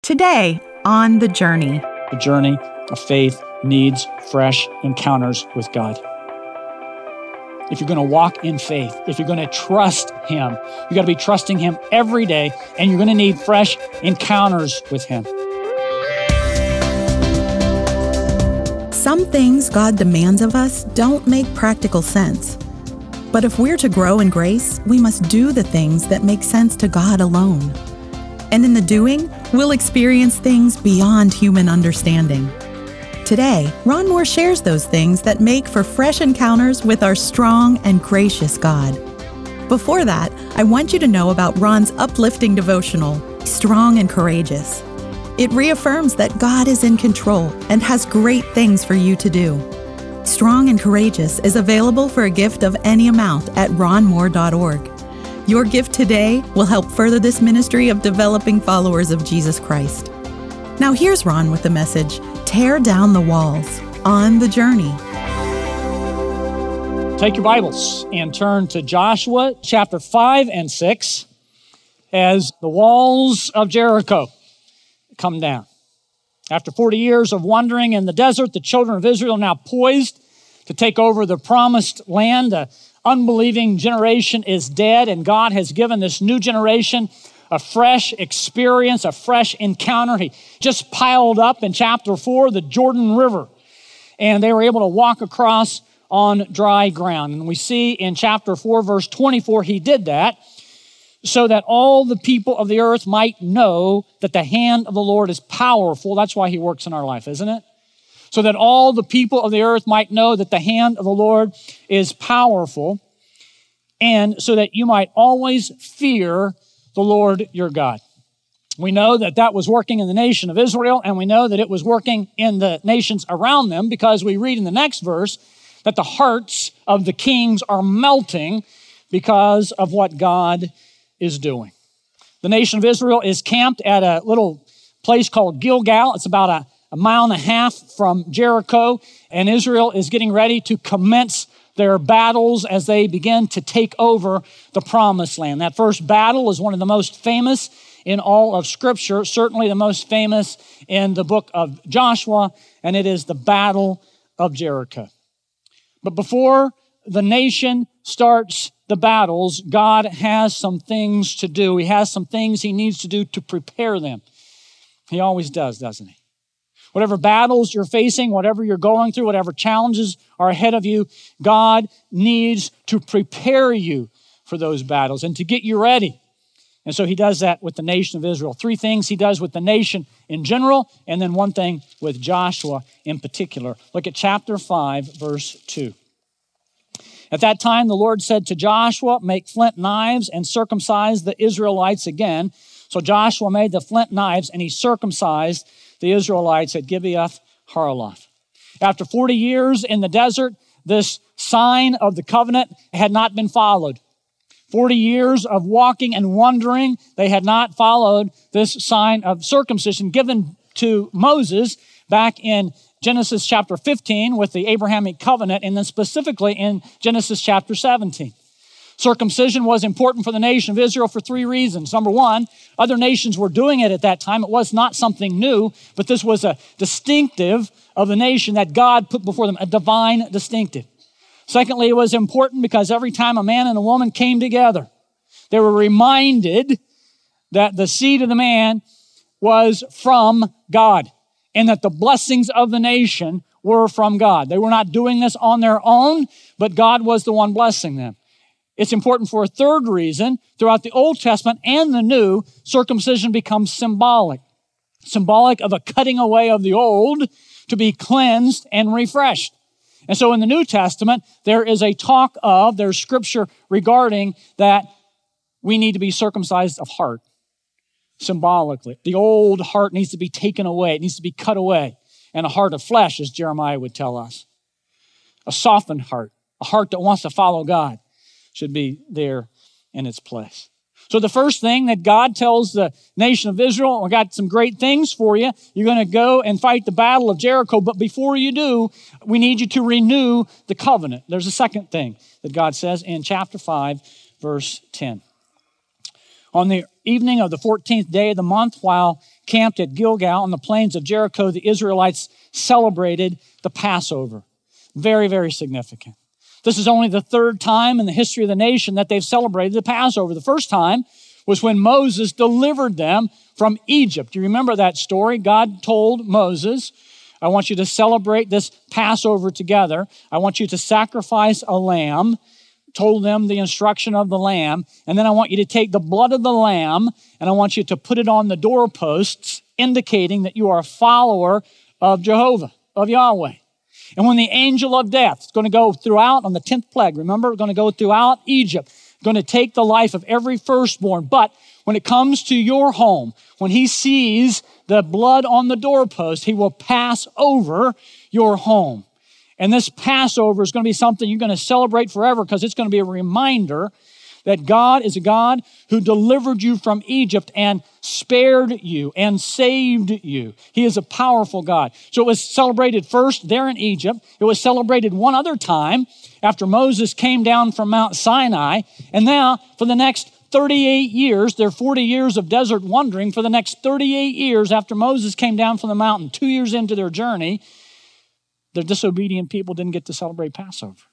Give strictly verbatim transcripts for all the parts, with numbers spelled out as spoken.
Today on The Journey. The journey of faith needs fresh encounters with God. If you're going to walk in faith, if you're going to trust Him, you got to be trusting Him every day, and you're going to need fresh encounters with Him. Some things God demands of us don't make practical sense. But if we're to grow in grace, we must do the things that make sense to God alone. And in the doing, we'll experience things beyond human understanding. Today, Ron Moore shares those things that make for fresh encounters with our strong and gracious God. Before that, I want you to know about Ron's uplifting devotional, Strong and Courageous. It reaffirms that God is in control and has great things for you to do. Strong and Courageous is available for a gift of any amount at ron moore dot org. Your gift today will help further this ministry of developing followers of Jesus Christ. Now here's Ron with the message, Tear Down the Walls, on the Journey. Take your Bibles and turn to Joshua chapter five and six as the walls of Jericho come down. After forty years of wandering in the desert, the children of Israel are now poised to take over the promised land. The unbelieving generation is dead, and God has given this new generation a fresh experience, a fresh encounter. He just piled up in chapter four the Jordan River, and they were able to walk across on dry ground. And we see in chapter four, verse twenty-four, he did that so that all the people of the earth might know that the hand of the Lord is powerful. That's why he works in our life, isn't it? So that all the people of the earth might know that the hand of the Lord is powerful, and so that you might always fear the Lord your God. We know that that was working in the nation of Israel, and we know that it was working in the nations around them because we read in the next verse that the hearts of the kings are melting because of what God is doing. The nation of Israel is camped at a little place called Gilgal. It's about a, a mile and a half from Jericho, and Israel is getting ready to commence their battles as they begin to take over the promised land. That first battle is one of the most famous in all of Scripture, certainly the most famous in the book of Joshua, and it is the Battle of Jericho. But before the nation starts the battles, God has some things to do. He has some things he needs to do to prepare them. He always does, doesn't he? Whatever battles you're facing, whatever you're going through, whatever challenges are ahead of you, God needs to prepare you for those battles and to get you ready. And so he does that with the nation of Israel. Three things he does with the nation in general, and then one thing with Joshua in particular. Look at chapter five, verse two. At that time, the Lord said to Joshua, make flint knives and circumcise the Israelites again. So Joshua made the flint knives and he circumcised the Israelites at Gibeath Haraloth. After forty years in the desert, this sign of the covenant had not been followed. forty years of walking and wandering, they had not followed this sign of circumcision given to Moses back in Genesis chapter fifteen with the Abrahamic covenant, and then specifically in Genesis chapter seventeen. Circumcision was important for the nation of Israel for three reasons. Number one, other nations were doing it at that time. It was not something new, but this was a distinctive of the nation that God put before them, a divine distinctive. Secondly, it was important because every time a man and a woman came together, they were reminded that the seed of the man was from God, and that the blessings of the nation were from God. They were not doing this on their own, but God was the one blessing them. It's important for a third reason. Throughout the Old Testament and the New, circumcision becomes symbolic. Symbolic of a cutting away of the old to be cleansed and refreshed. And so in the New Testament, there is a talk of, there's scripture regarding that we need to be circumcised of heart. Symbolically. The old heart needs to be taken away. It needs to be cut away. And a heart of flesh, as Jeremiah would tell us. A softened heart. A heart that wants to follow God should be there in its place. So the first thing that God tells the nation of Israel, I got some great things for you. You're going to go and fight the battle of Jericho, but before you do, we need you to renew the covenant. There's a second thing that God says in chapter five, verse ten. On the evening of the fourteenth day of the month, while camped at Gilgal on the plains of Jericho, the Israelites celebrated the Passover. Very, very significant. This is only the third time in the history of the nation that they've celebrated the Passover. The first time was when Moses delivered them from Egypt. You remember that story? God told Moses, I want you to celebrate this Passover together. I want you to sacrifice a lamb, told them the instruction of the lamb, and then I want you to take the blood of the lamb and I want you to put it on the doorposts, indicating that you are a follower of Jehovah, of Yahweh. And when the angel of death is going to go throughout on the tenth plague, remember, going to go throughout Egypt, going to take the life of every firstborn. But when it comes to your home, when he sees the blood on the doorpost, he will pass over your home. And this Passover is going to be something you're going to celebrate forever because it's going to be a reminder that God is a God who delivered you from Egypt and spared you and saved you. He is a powerful God. So it was celebrated first there in Egypt. It was celebrated one other time after Moses came down from Mount Sinai. And now for the next thirty-eight years, their forty years of desert wandering, for the next thirty-eight years after Moses came down from the mountain, two years into their journey, the disobedient people didn't get to celebrate Passover.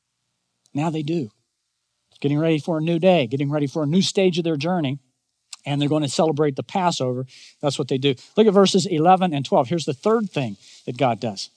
Now they do. Getting ready for a new day, getting ready for a new stage of their journey, and they're going to celebrate the Passover. That's what they do. Look at verses eleven and twelve. Here's the third thing that God does.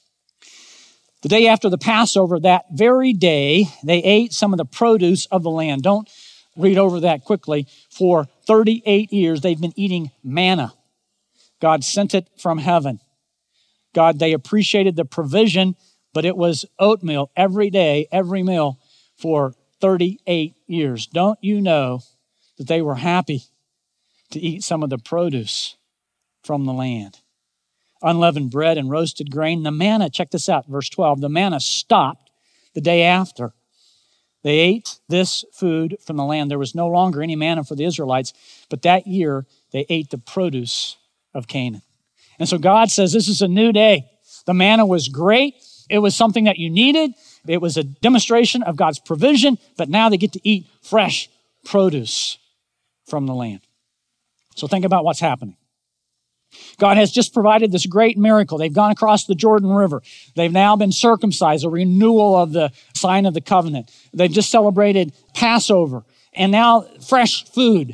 The day after the Passover, that very day, they ate some of the produce of the land. Don't read over that quickly. For thirty-eight years, they've been eating manna. God sent it from heaven. God, they appreciated the provision, but it was oatmeal every day, every meal for thirty-eight years. Don't you know that they were happy to eat some of the produce from the land? Unleavened bread and roasted grain. The manna, check this out, verse twelve. The manna stopped the day after. They ate this food from the land. There was no longer any manna for the Israelites, but that year they ate the produce of Canaan. And so God says, this is a new day. The manna was great. It was something that you needed. It was a demonstration of God's provision, but now they get to eat fresh produce from the land. So think about what's happening. God has just provided this great miracle. They've gone across the Jordan River. They've now been circumcised, a renewal of the sign of the covenant. They've just celebrated Passover, and now fresh food.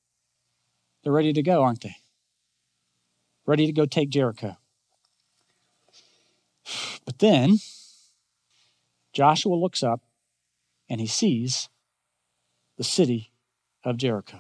They're ready to go, aren't they? Ready to go take Jericho. But then Joshua looks up and he sees the city of Jericho.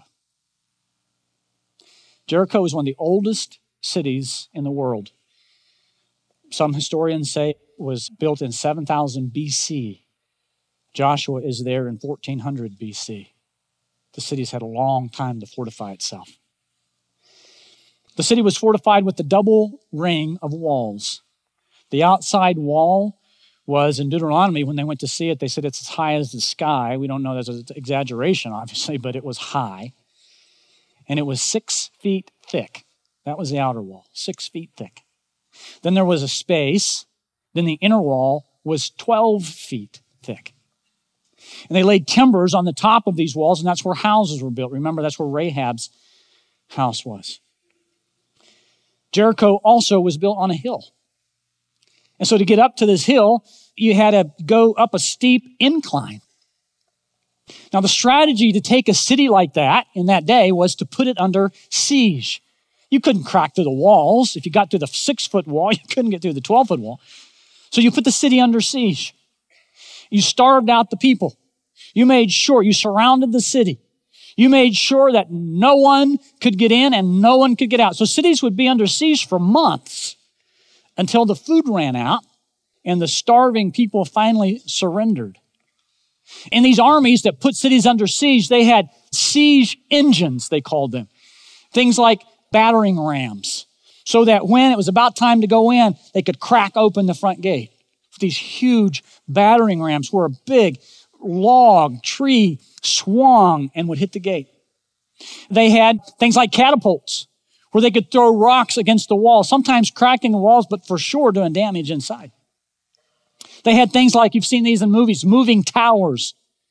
Jericho is one of the oldest cities in the world. Some historians say it was built in seven thousand B C. Joshua is there in fourteen hundred B C. The city's had a long time to fortify itself. The city was fortified with the double ring of walls. The outside wall was, in Deuteronomy, when they went to see it, they said it's as high as the sky. We don't know, that's an exaggeration, obviously, but it was high. And it was six feet thick. That was the outer wall, six feet thick. Then there was a space. Then the inner wall was twelve feet thick. And they laid timbers on the top of these walls, and that's where houses were built. Remember, that's where Rahab's house was. Jericho also was built on a hill. And so to get up to this hill, you had to go up a steep incline. Now, the strategy to take a city like that in that day was to put it under siege. You couldn't crack through the walls. If you got through the six-foot wall, you couldn't get through the twelve-foot wall. So you put the city under siege. You starved out the people. You made sure you surrounded the city. You made sure that no one could get in and no one could get out. So cities would be under siege for months until the food ran out and the starving people finally surrendered. And these armies that put cities under siege, they had siege engines, they called them. Things like battering rams, so that when it was about time to go in, they could crack open the front gate. These huge battering rams were a big log, tree, swung and would hit the gate. They had things like catapults where they could throw rocks against the wall, sometimes cracking the walls, but for sure doing damage inside. They had things like, you've seen these in movies, moving towers,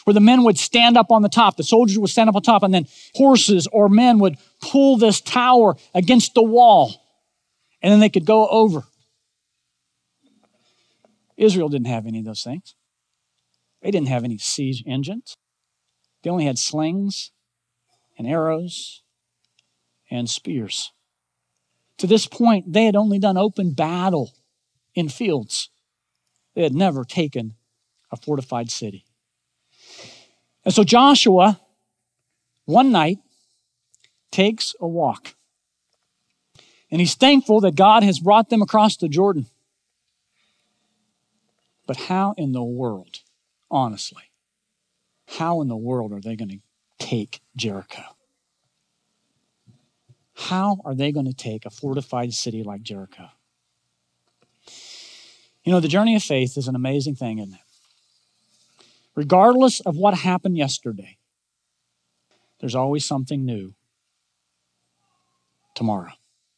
where the men would stand up on the top. The soldiers would stand up on top, and then horses or men would pull this tower against the wall, and then they could go over. Israel didn't have any of those things. They didn't have any siege engines. They only had slings and arrows and spears. To this point, they had only done open battle in fields. They had never taken a fortified city. And so Joshua, one night, takes a walk. And he's thankful that God has brought them across the Jordan. But how in the world, honestly, how in the world are they going to take Jericho? How are they going to take a fortified city like Jericho? You know, the journey of faith is an amazing thing, isn't it? Regardless of what happened yesterday, there's always something new tomorrow.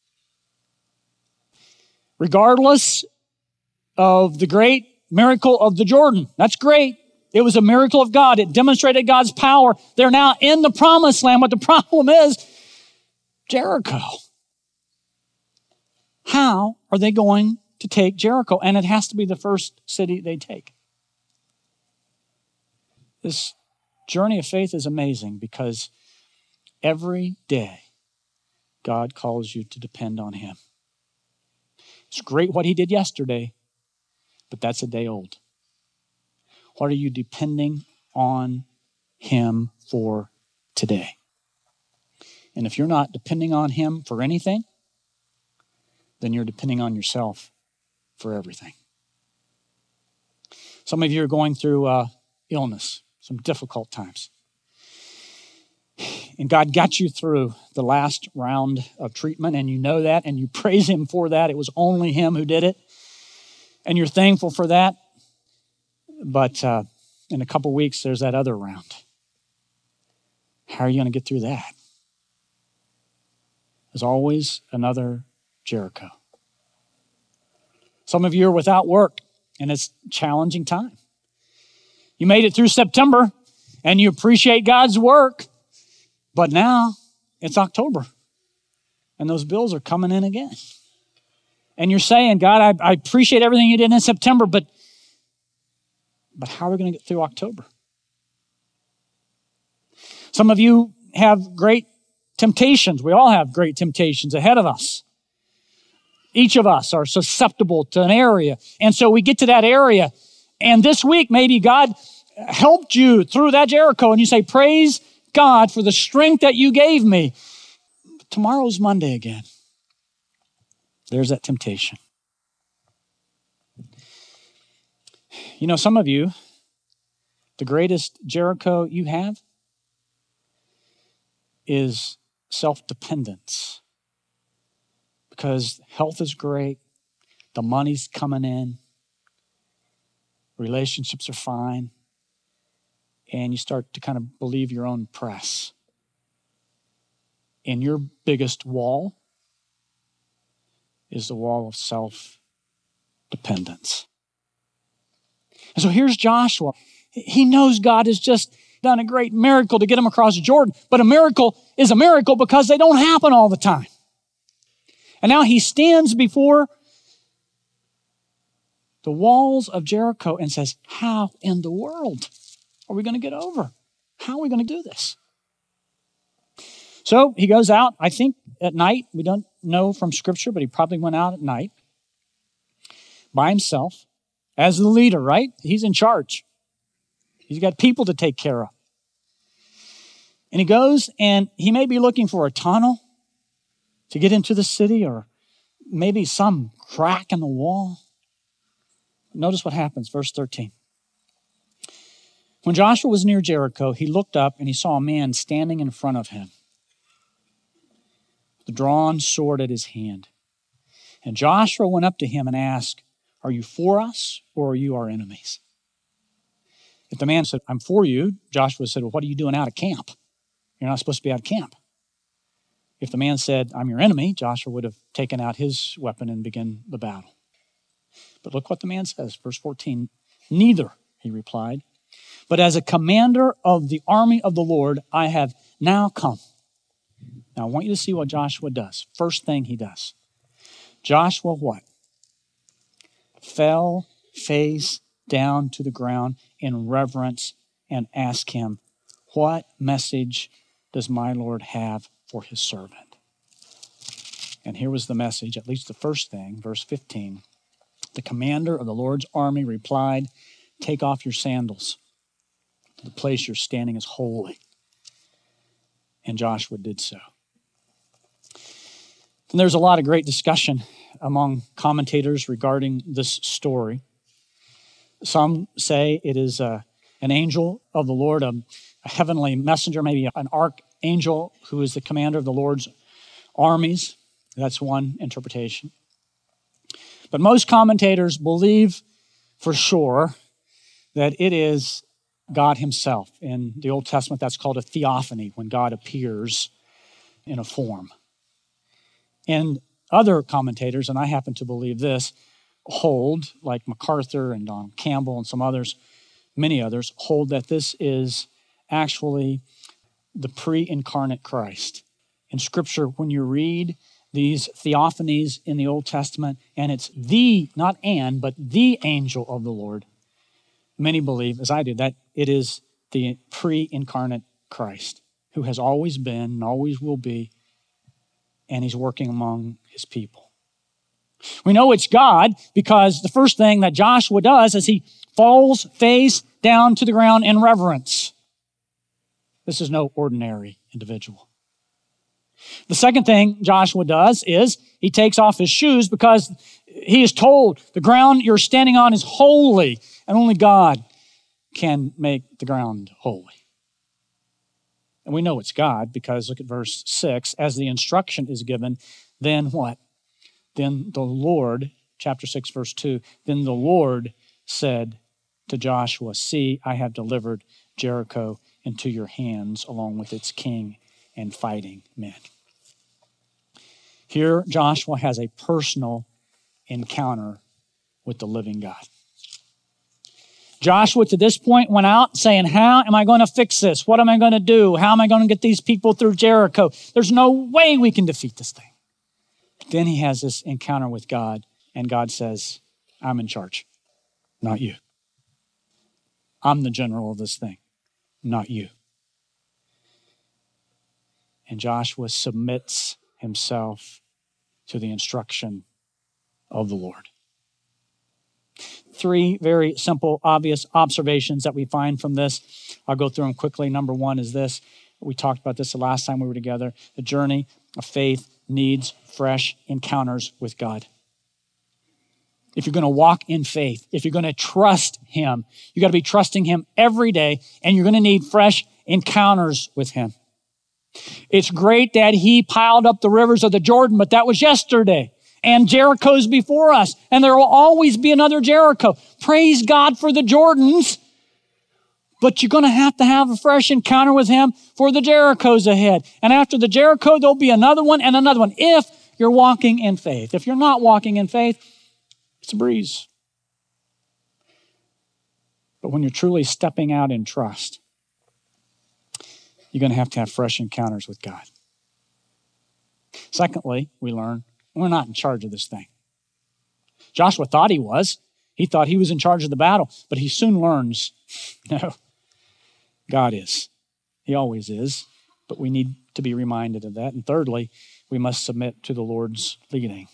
Regardless of the great miracle of the Jordan, that's great. It was a miracle of God. It demonstrated God's power. They're now in the promised land, but the problem is Jericho. How are they going to take Jericho? And it has to be the first city they take. This journey of faith is amazing because every day God calls you to depend on Him. It's great what He did yesterday, but that's a day old. What are you depending on Him for today? And if you're not depending on Him for anything, then you're depending on yourself for everything. Some of you are going through uh, illness, some difficult times. And God got you through the last round of treatment, and you know that, and you praise Him for that. It was only Him who did it. And you're thankful for that. But uh, in a couple weeks, there's that other round. How are you going to get through that? There's always another Jericho. Some of you are without work, and it's a challenging time. You made it through September, and you appreciate God's work, but now it's October, and those bills are coming in again. And you're saying, God, I, I appreciate everything you did in September, but, but how are we going to get through October? Some of you have great temptations. We all have great temptations ahead of us. Each of us are susceptible to an area. And so we get to that area. And this week, maybe God helped you through that Jericho. And you say, praise God for the strength that you gave me. But tomorrow's Monday again. There's that temptation. You know, some of you, the greatest Jericho you have is self-dependence. Because health is great, the money's coming in, relationships are fine, and you start to kind of believe your own press. And your biggest wall is the wall of self-dependence. And so here's Joshua. He knows God has just done a great miracle to get him across Jordan, but a miracle is a miracle because they don't happen all the time. And now he stands before the walls of Jericho and says, how in the world are we going to get over? How are we going to do this? So he goes out, I think at night. We don't know from Scripture, but he probably went out at night by himself as the leader, right? He's in charge. He's got people to take care of. And he goes and he may be looking for a tunnel to get into the city, or maybe some crack in the wall. Notice what happens, verse thirteen. When Joshua was near Jericho, he looked up and he saw a man standing in front of him, the drawn sword at his hand. And Joshua went up to him and asked, are you for us or are you our enemies? If the man said, I'm for you, Joshua said, well, what are you doing out of camp? You're not supposed to be out of camp. If the man said, I'm your enemy, Joshua would have taken out his weapon and begun the battle. But look what the man says, verse fourteen. Neither, he replied, But as a commander of the army of the Lord, I have now come. Now, I want you to see what Joshua does. First thing he does. Joshua what? Fell face down to the ground in reverence and asked him, what message does my Lord have for his servant? And here was the message, at least the first thing, verse fifteen. The commander of the Lord's army replied, take off your sandals. The place you're standing is holy. And Joshua did so. And there's a lot of great discussion among commentators regarding this story. Some say it is a, an angel of the Lord, a, a heavenly messenger, maybe an archangel who is the commander of the Lord's armies. That's one interpretation. But most commentators believe for sure that it is God himself. In the Old Testament, that's called a theophany, when God appears in a form. And other commentators, and I happen to believe this, hold, like MacArthur and Don Campbell and some others, many others, hold that this is actually the pre-incarnate Christ. In Scripture, when you read these theophanies in the Old Testament, and it's the, not and, but the angel of the Lord, many believe, as I do, that it is the pre-incarnate Christ who has always been and always will be, and he's working among his people. We know it's God because the first thing that Joshua does is he falls face down to the ground in reverence. This is no ordinary individual. The second thing Joshua does is he takes off his shoes because he is told the ground you're standing on is holy, and only God can make the ground holy. And we know it's God because look at verse six. As the instruction is given, then what? Then the Lord, chapter six, verse two, then the Lord said to Joshua, see, I have delivered Jericho into your hands along with its king and fighting men. Here, Joshua has a personal encounter with the living God. Joshua, to this point, went out saying, how am I going to fix this? What am I going to do? How am I going to get these people through Jericho? There's no way we can defeat this thing. But then he has this encounter with God, and God says, I'm in charge, not you. I'm the general of this thing, not you. And Joshua submits himself to the instruction of the Lord. Three very simple, obvious observations that we find from this. I'll go through them quickly. Number one is this. We talked about this the last time we were together. The journey of faith needs fresh encounters with God. If you're going to walk in faith, if you're going to trust him, you got to be trusting him every day, and you're going to need fresh encounters with him. It's great that he piled up the rivers of the Jordan, but that was yesterday. And Jericho's before us, and there will always be another Jericho. Praise God for the Jordans, but you're going to have to have a fresh encounter with him for the Jerichos ahead. And after the Jericho, there'll be another one and another one if you're walking in faith. If you're not walking in faith, it's a breeze. But when you're truly stepping out in trust, you're going to have to have fresh encounters with God. Secondly, we learn we're not in charge of this thing. Joshua thought he was. He thought he was in charge of the battle, but he soon learns, no, God is. He always is, but we need to be reminded of that. And thirdly, we must submit to the Lord's leading.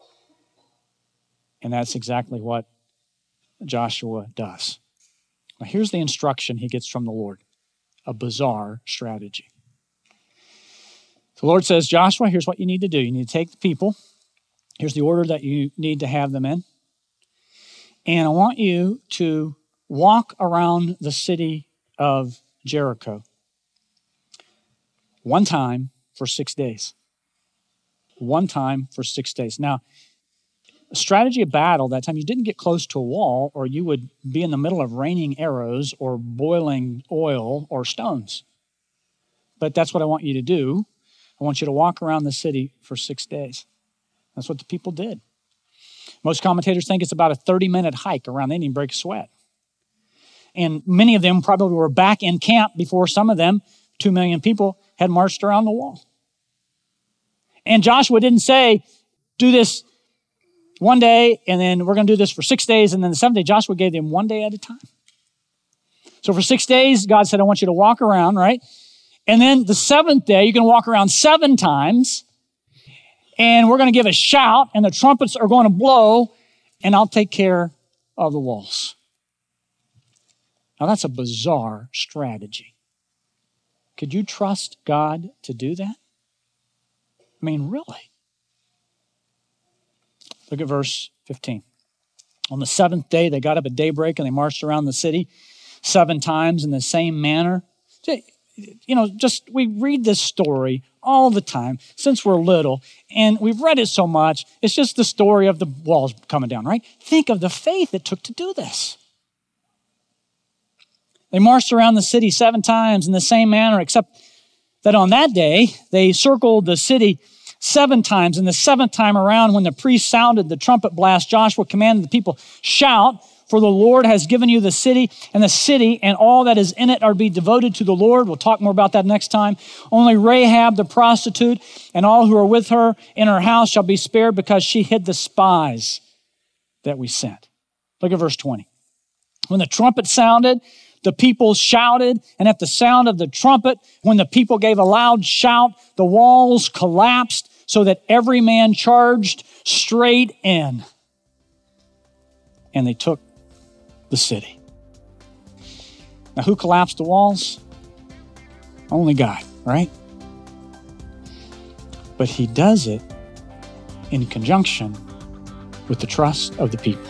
And that's exactly what Joshua does. Now, here's the instruction he gets from the Lord, a bizarre strategy. The Lord says, Joshua, here's what you need to do. You need to take the people. Here's the order that you need to have them in. And I want you to walk around the city of Jericho one time for six days. One time for six days. Now, a strategy of battle, that time you didn't get close to a wall, or you would be in the middle of raining arrows or boiling oil or stones. But that's what I want you to do. I want you to walk around the city for six days. That's what the people did. Most commentators think it's about a thirty-minute hike around. They didn't even break a sweat. And many of them probably were back in camp before some of them, two million people, had marched around the wall. And Joshua didn't say, do this one day, and then we're going to do this for six days, and then the seventh day, Joshua gave them one day at a time. So for six days, God said, I want you to walk around, right? And then the seventh day, you're going to walk around seven times, and we're going to give a shout, and the trumpets are going to blow, and I'll take care of the walls. Now, that's a bizarre strategy. Could you trust God to do that? I mean, really? Look at verse fifteen. On the seventh day, they got up at daybreak and they marched around the city seven times in the same manner. You know, just we read this story all the time since we're little, and we've read it so much. It's just the story of the walls coming down, right? Think of the faith it took to do this. They marched around the city seven times in the same manner, except that on that day, they circled the city seven times. And the seventh time around, when the priest sounded the trumpet blast, Joshua commanded the people, shout, for the Lord has given you the city, and the city and all that is in it are to be devoted to the Lord. We'll talk more about that next time. Only Rahab the prostitute and all who are with her in her house shall be spared, because she hid the spies that we sent. Look at verse twenty. When the trumpet sounded, the people shouted, and at the sound of the trumpet, when the people gave a loud shout, the walls collapsed so that every man charged straight in. And they took the city. Now, who collapsed the walls? Only God, right? But he does it in conjunction with the trust of the people.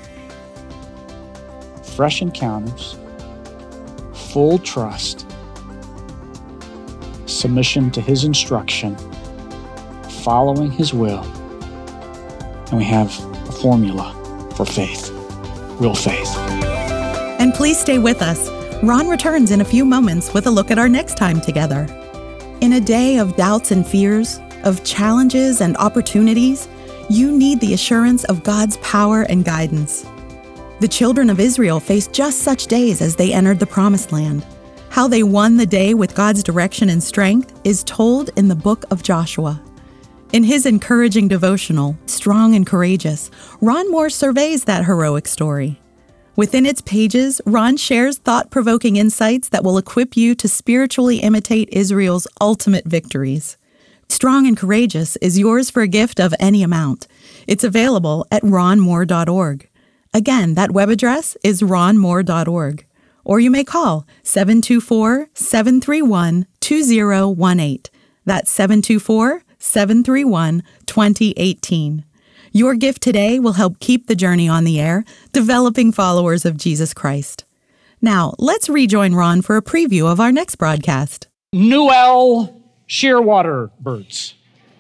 Fresh encounters, full trust, submission to his instruction, following his will, and we have a formula for faith, real faith. And please stay with us. Ron returns in a few moments with a look at our next time together. In a day of doubts and fears, of challenges and opportunities, you need the assurance of God's power and guidance. The children of Israel faced just such days as they entered the Promised Land. How they won the day with God's direction and strength is told in the book of Joshua. In his encouraging devotional, Strong and Courageous, Ron Moore surveys that heroic story. Within its pages, Ron shares thought-provoking insights that will equip you to spiritually imitate Israel's ultimate victories. Strong and Courageous is yours for a gift of any amount. It's available at ron moore dot org. Again, that web address is ron moore dot org. Or you may call seven two four, seven three one, two zero one eight. That's seven two four, seven three one, two zero one eight. Your gift today will help keep the journey on the air, developing followers of Jesus Christ. Now, let's rejoin Ron for a preview of our next broadcast. Newell shearwater birds.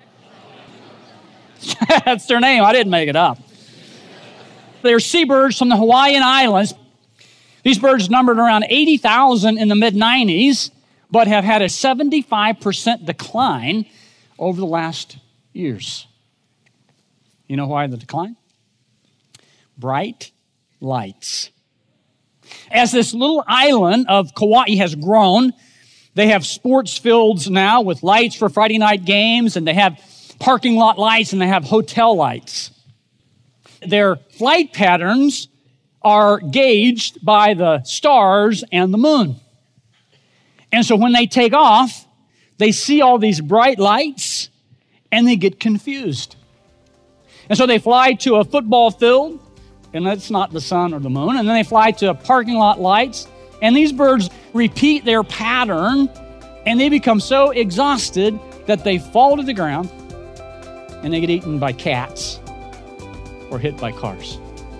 That's their name. I didn't make it up. They're seabirds from the Hawaiian Islands. These birds numbered around eighty thousand in the mid nineties, but have had a seventy-five percent decline over the last years. You know why the decline? Bright lights. As this little island of Kauai has grown, they have sports fields now with lights for Friday night games, and they have parking lot lights, and they have hotel lights. Their flight patterns are gauged by the stars and the moon. And so when they take off, they see all these bright lights and they get confused. And so they fly to a football field, and that's not the sun or the moon, and then they fly to parking lot lights, and these birds repeat their pattern, and they become so exhausted that they fall to the ground and they get eaten by cats or hit by cars.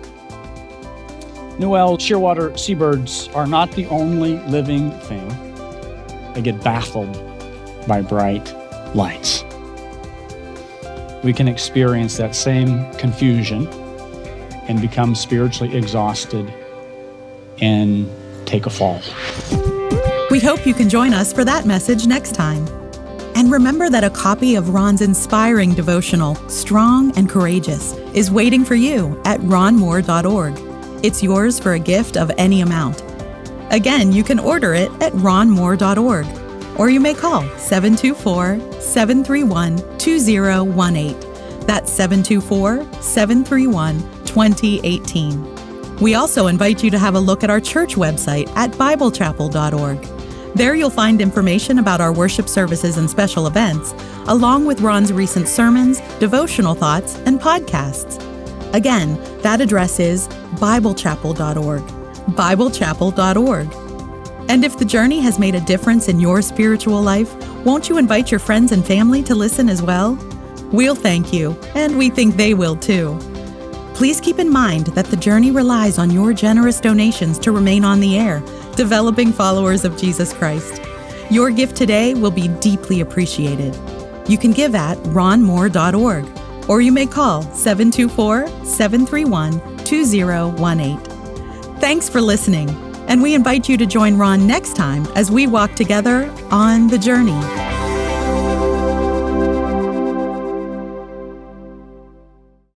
Newell shearwater seabirds are not the only living thing that get baffled by bright lights. We can experience that same confusion and become spiritually exhausted and take a fall. We hope you can join us for that message next time. And remember that a copy of Ron's inspiring devotional, Strong and Courageous, is waiting for you at ron moore dot org. It's yours for a gift of any amount. Again, you can order it at ron moore dot org, or you may call seven two four, seven three one, two zero one eight. That's seven two four, seven three one, two zero one eight. We also invite you to have a look at our church website at bible chapel dot org. There you'll find information about our worship services and special events, along with Ron's recent sermons, devotional thoughts, and podcasts. Again, that address is bible chapel dot org. bible chapel dot org. And if the journey has made a difference in your spiritual life, won't you invite your friends and family to listen as well? We'll thank you, and we think they will too. Please keep in mind that the journey relies on your generous donations to remain on the air, developing followers of Jesus Christ. Your gift today will be deeply appreciated. You can give at ron moore dot org, or you may call seven two four, seven three one, two zero one eight. Thanks for listening, and we invite you to join Ron next time as we walk together on the journey.